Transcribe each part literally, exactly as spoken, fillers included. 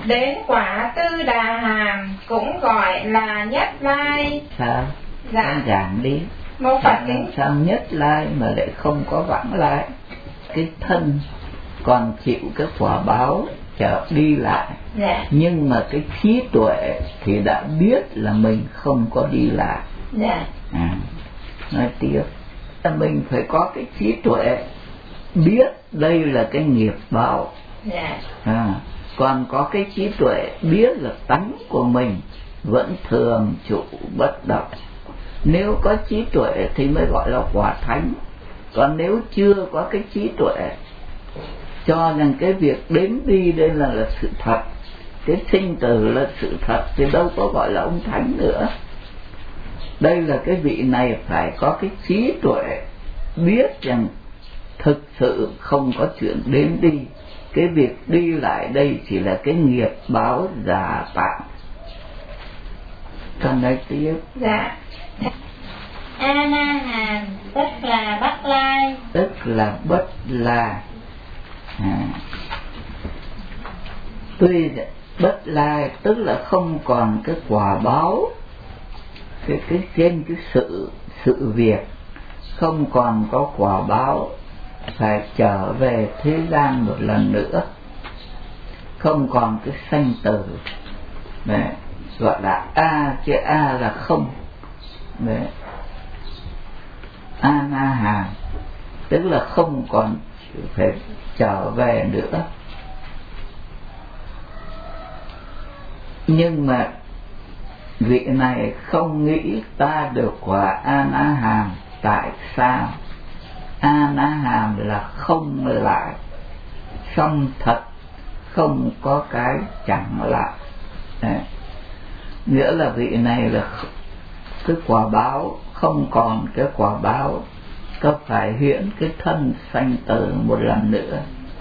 đến quả Tư Đà Hàm cũng gọi là Nhất Lai. Sao? Dạ. Con giảng đi. Mô Phật kính. Sao Nhất Lai mà lại không có vãng lai? Cái thân còn chịu cái quả báo trở đi lại. Dạ. Nhưng mà cái trí tuệ thì đã biết là mình không có đi lại. Dạ. À, nói tiếp là mình phải có cái trí tuệ biết đây là cái nghiệp báo. Dạ. À, còn có cái trí tuệ biết là tánh của mình vẫn thường trụ bất động. Nếu có trí tuệ thì mới gọi là quả thánh. Còn nếu chưa có cái trí tuệ, cho rằng cái việc đến đi đây là, là sự thật, cái sinh tử là sự thật, thì đâu có gọi là ông thánh nữa. Đây là cái vị này phải có cái trí tuệ biết rằng thực sự không có chuyện đến đi. Cái việc đi lại đây chỉ là cái nghiệp báo giả tạm. Còn nói tiếp. Dạ. A Na Hàm tức là Bất Lai. Tức là Bất Lai. À. Tuy Bất Lai tức là không còn cái quả báo, cái cái trên cái sự sự việc, không còn có quả báo phải trở về thế gian một lần nữa, không còn cái sanh tử. Đấy, gọi là A, chữ A là không. Đấy, A Na Hàm tức là không còn phải trở về nữa. Nhưng mà vị này không nghĩ ta được quả A Na Hàm. Tại sao? A Na Hàm là không lại, không thật, không có cái chẳng lại. Đấy, nghĩa là vị này là cái quả báo, không còn cái quả báo, có phải hiện cái thân sanh tử một lần nữa.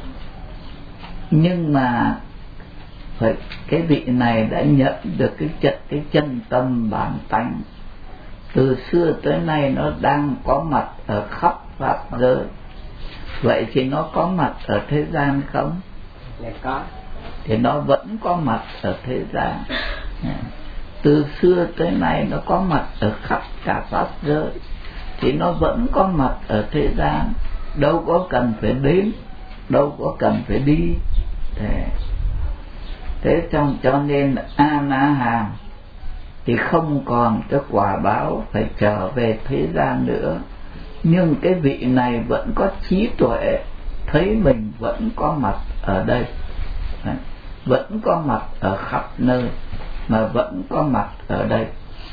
Nhưng mà phải cái vị này đã nhận được cái chất cái chân tâm bản tánh, từ xưa tới nay nó đang có mặt ở khắp pháp giới. Vậy thì nó có mặt ở thế gian không? Dạ có. Thì nó vẫn có mặt ở thế gian. Từ xưa tới nay nó có mặt ở khắp cả pháp giới, thì nó vẫn có mặt ở thế gian. Đâu có cần phải đến, đâu có cần phải đi. Thế, thế trong cho nên A Na Hàm thì không còn cái quả báo phải trở về thế gian nữa. Nhưng cái vị này vẫn có trí tuệ, thấy mình vẫn có mặt ở đây, vẫn có mặt ở khắp nơi, mà vẫn có mặt ở đây.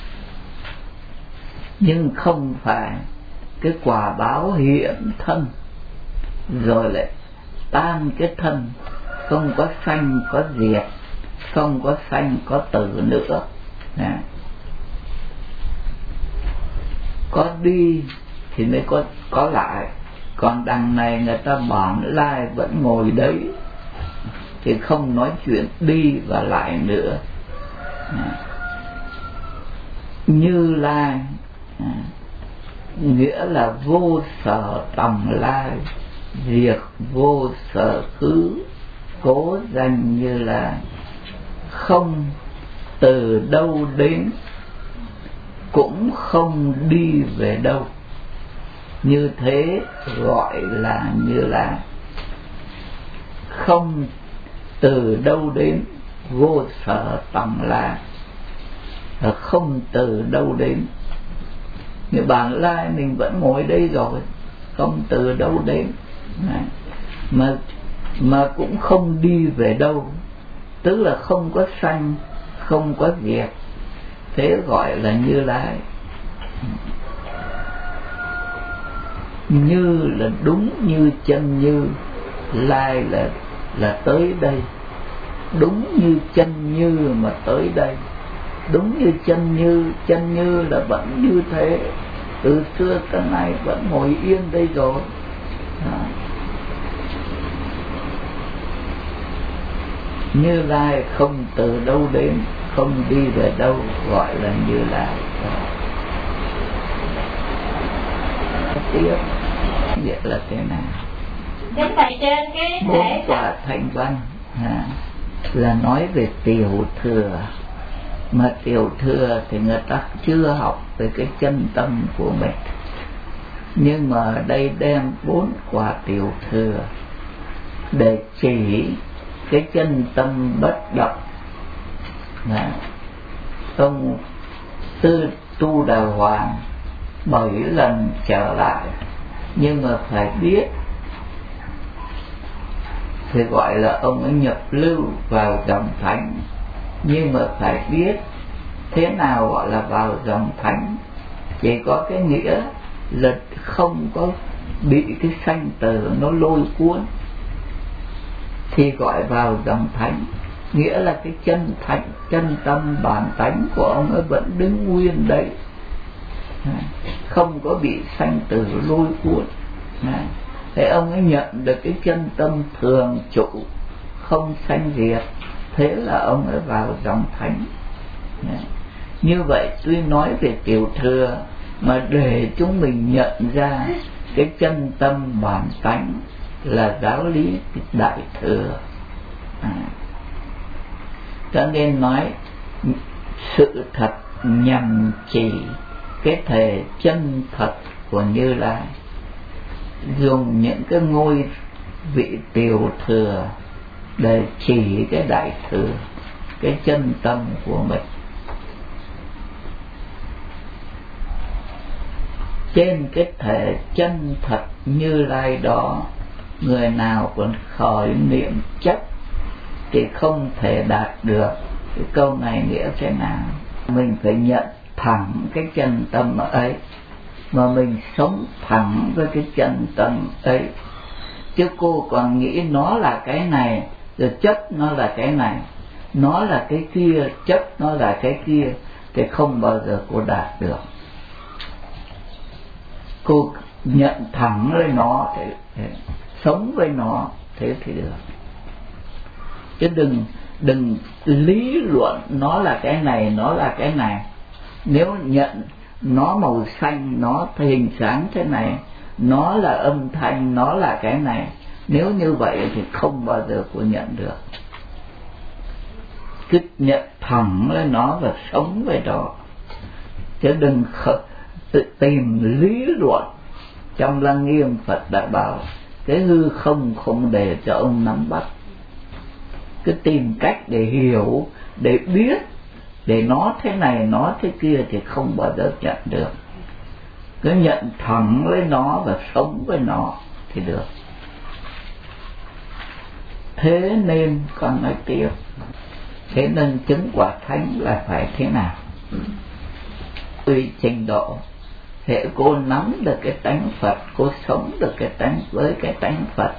Nhưng không phải cái quả báo hiện thân rồi lại tan cái thân, không có sanh có diệt, không có sanh có tử nữa. Nè, có đi thì mới có có lại. Còn đằng này người ta bản lai vẫn ngồi đấy, thì không nói chuyện đi và lại nữa. Nè, Như Lai à, nghĩa là vô sở tầm lai, diệt vô sở khứ, cố danh Như Lai, không từ đâu đến, cũng không đi về đâu. Như thế gọi là Như Lai. Không từ đâu đến, vô sở tầm lai, không từ đâu đến. Như bản lai mình vẫn ngồi đây rồi, không từ đâu đến. Này, mà mà cũng không đi về đâu, tức là không có sanh, không có diệt. Thế gọi là Như Lai. Như là đúng như chân như, lai là là tới đây. Đúng như chân như mà tới đây. Đúng như chân như, chân như là vẫn như thế, từ xưa tới nay vẫn ngồi yên đây rồi. Đó. Như Lai không từ đâu đến, không đi về đâu, gọi là Như Lai. Tiếp nghĩa là thế nào? Chính thầy trên cái Bốn thể quả thành văn. À. là nói về tiểu thừa, mà tiểu thừa thì người ta chưa học về cái chân tâm của mình. Nhưng mà ở đây đem bốn quả tiểu thừa để chỉ cái chân tâm bất động. Đó. Ông Tư Tu Đà Hoàng bảy lần trở lại, nhưng mà phải biết thì gọi là ông ấy nhập lưu vào dòng thánh. Nhưng mà phải biết thế nào gọi là vào dòng thánh. Chỉ có cái nghĩa là không có bị cái sanh tử nó lôi cuốn thì gọi vào dòng thánh. Nghĩa là cái chân thánh, chân tâm bản tánh của ông ấy vẫn đứng nguyên đấy, không có bị sanh tử lôi cuốn. Thế ông ấy nhận được cái chân tâm thường trụ, không sanh diệt, thế là ông ấy vào dòng thánh. Như vậy tuy nói về tiểu thừa, mà để chúng mình nhận ra cái chân tâm bản tánh là giáo lý đại thừa. à. Cho nên nói sự thật nhằm chỉ cái thể chân thật của Như Lai, dùng những cái ngôi vị tiểu thừa để chỉ cái đại thừa, cái chân tâm của mình. Trên cái thể chân thật Như Lai đó, người nào còn khởi niệm chấp thì không thể đạt được. Cái câu này nghĩa thế nào? Mình phải nhận thẳng cái chân tâm ấy, mà mình sống thẳng với cái chân tâm ấy. Chứ cô còn nghĩ nó là cái này, rồi chấp nó là cái này, nó là cái kia, chấp nó là cái kia, thì không bao giờ cô đạt được. Cô nhận thẳng với nó, thì, thì sống với nó, thế thì được. Chứ đừng đừng lý luận nó là cái này, nó là cái này. Nếu nhận nó màu xanh, nó hình sáng thế này, nó là âm thanh, nó là cái này, nếu như vậy thì không bao giờ cô nhận được. Cứ nhận thẳng với nó và sống với nó, chứ đừng khờ, tự tìm lý luận. Trong Lăng Nghiêm Phật đã bảo cái hư không không để cho ông nắm bắt. Cứ tìm cách để hiểu, để biết, để nó thế này, nó thế kia thì không bao giờ nhận được. Cứ nhận thẳng với nó và sống với nó thì được. Thế nên con nói tiếp, thế nên chứng quả thánh là phải thế nào? Tùy trình độ. Thế cô nắm được cái tánh Phật, cô sống được cái tánh với cái tánh Phật.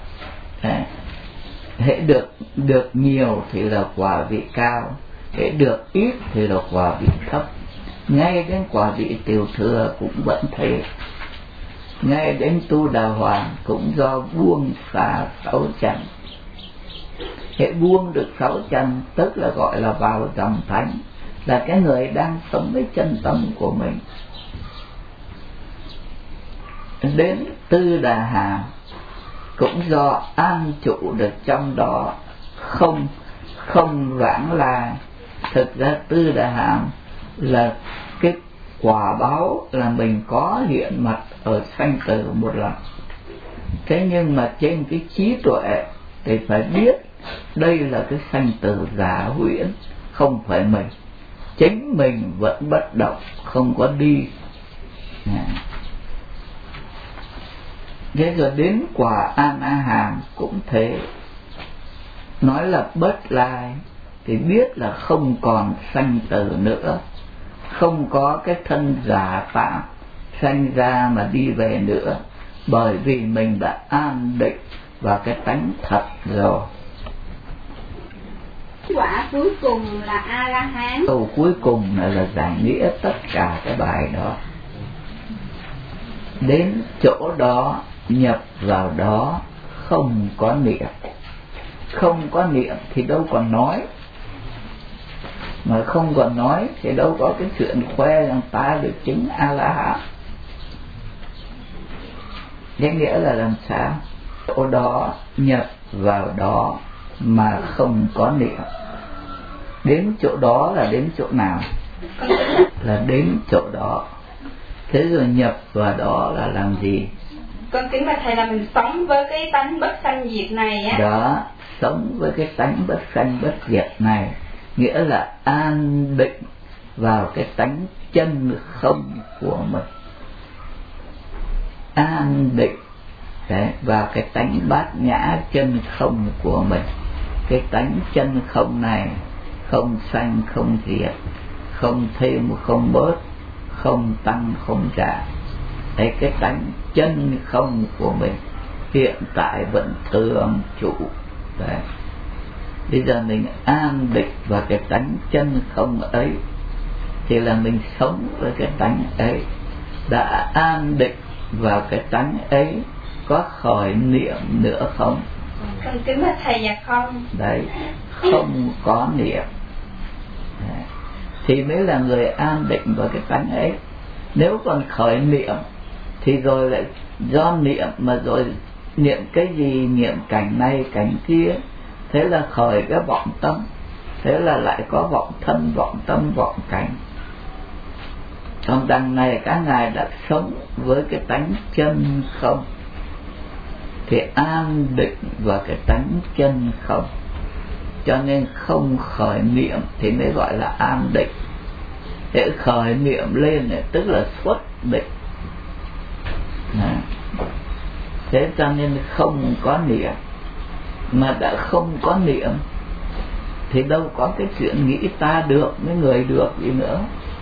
Hễ được được nhiều thì là quả vị cao, hễ được ít thì là quả vị thấp. Ngay đến quả vị tiểu thừa cũng vẫn thế. Ngay đến Tu Đà Hoàng cũng do buông xả sáu trần. Hễ buông được sáu trần tức là gọi là vào dòng thánh, là cái người đang sống với chân tâm của mình. Đến Tư Đà Hàm cũng do an trụ được trong đó, không không vãng lai. Thực ra Tư Đà Hàm là cái quả báo là mình có hiện mặt ở sanh tử một lần. Thế nhưng mà trên cái trí tuệ thì phải biết đây là cái sanh tử giả huyễn, không phải mình. Chính mình vẫn bất động, không có đi. Thế rồi đến quả A Na Hàm cũng thế. Nói là bất lai thì biết là không còn sanh tử nữa, không có cái thân giả phạm sanh ra mà đi về nữa, bởi vì mình đã an định vào cái tánh thật rồi. Quả cuối cùng là A La Hán. Câu cuối cùng này là giải nghĩa tất cả cái bài đó. Đến chỗ đó, nhập vào đó, không có niệm. Không có niệm thì đâu còn nói. Mà không còn nói thì đâu có cái chuyện khoe rằng ta được chứng A-la-hán. Thế nghĩa là làm sao? Chỗ đó, nhập vào đó, mà không có niệm. Đến chỗ đó là đến chỗ nào? Là đến chỗ đó. Thế rồi nhập vào đó là làm gì? Con kính bạch thầy, là mình sống với cái tánh bất sanh diệt này á. Đó, sống với cái tánh bất sanh bất diệt này, nghĩa là an định vào cái tánh chân không của mình. An định đấy, vào cái tánh bát nhã chân không của mình. Cái tánh chân không này không sanh không diệt, không thêm không bớt, không tăng không giảm. Đấy, cái tánh chân không của mình hiện tại vẫn thường trụ. Đấy, bây giờ mình an định vào cái tánh chân không ấy thì là mình sống với cái tánh ấy. Đã an định vào cái tánh ấy, có khỏi niệm nữa không? Con kính bạch thầy, dạ không. Đấy, không có niệm. Đấy, thì mới là người an định vào cái tánh ấy. Nếu còn khởi niệm thì rồi lại do niệm mà rồi niệm cái gì, niệm cảnh này cảnh kia, thế là khởi cái vọng tâm, thế là lại có vọng thân, vọng tâm, vọng cảnh. Trong đằng này các ngài đã sống với cái tánh chân không thì an định vào cái tánh chân không, cho nên không khởi niệm thì mới gọi là an định. Để khởi niệm lên này tức là xuất định. Thế cho nên không có niệm. Mà đã không có niệm thì đâu có cái chuyện nghĩ ta được với người được gì nữa.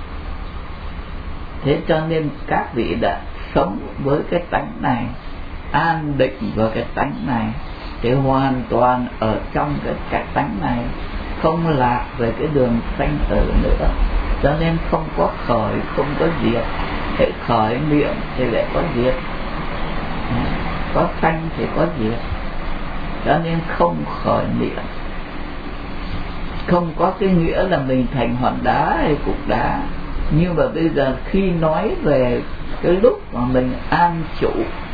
Thế cho nên các vị đã sống với cái tánh này, an định vào cái tánh này, thì hoàn toàn ở trong cái, cái tánh này, không lạc về cái đường sanh tử nữa. Cho nên không có khởi, không có diệt. Để khởi niệm thì lại có diệt, có sanh thì có diệt. Cho nên không khởi niệm. Không có cái nghĩa là mình thành hòn đá hay cục đá. Nhưng mà bây giờ khi nói về cái lúc mà mình an trụ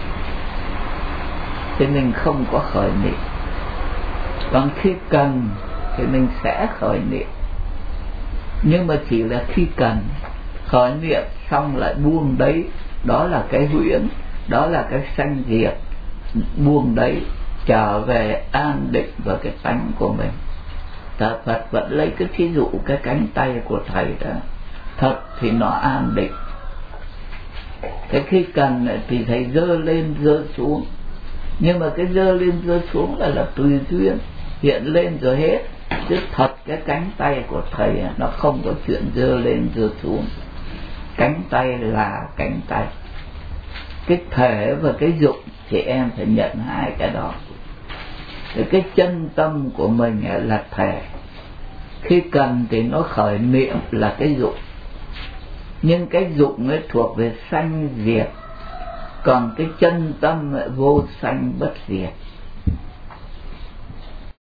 thì mình không có khởi niệm. Còn khi cần thì mình sẽ khởi niệm. Nhưng mà chỉ là khi cần. Khởi niệm xong lại buông đấy, đó là cái huyễn, đó là cái sanh diệt. Buông đấy, trở về an định vào cái tánh của mình. Thật Phật vẫn lấy cái thí dụ cái cánh tay của thầy đó. Thật thì nó an định. Cái khi cần thì thầy dơ lên dơ xuống. Nhưng mà cái dơ lên dơ xuống là là tùy duyên, hiện lên rồi hết. Chứ thật cái cánh tay của thầy nó không có chuyện dơ lên dơ xuống. Cánh tay là cánh tay. Cái thể và cái dụng thì em phải nhận hai cái đó. Cái chân tâm của mình là thể. Khi cần thì nó khởi niệm là cái dụng. Nhưng cái dụng ấy thuộc về sanh diệt. Còn cái chân tâm vô sanh bất diệt.